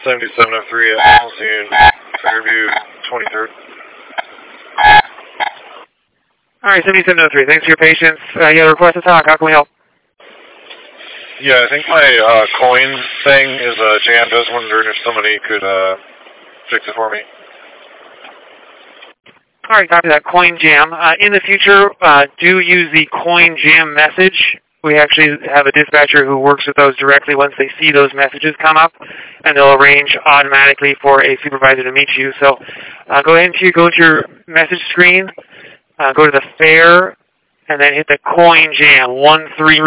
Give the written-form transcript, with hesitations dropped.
7703 at Holstein, Fairview 23rd. All right, 7703. Thanks for your patience. You have a request to talk. How can we help? Yeah, I think my coin thing is jammed. I was wondering if somebody could fix it for me. All right, copy that. Coin jam. In the future, do use the coin jam message. We actually have a dispatcher who works with those directly once they see those messages come up, and they'll arrange automatically for a supervisor to meet you. So go to your message screen, go to the fare, and then hit the coin jam 13.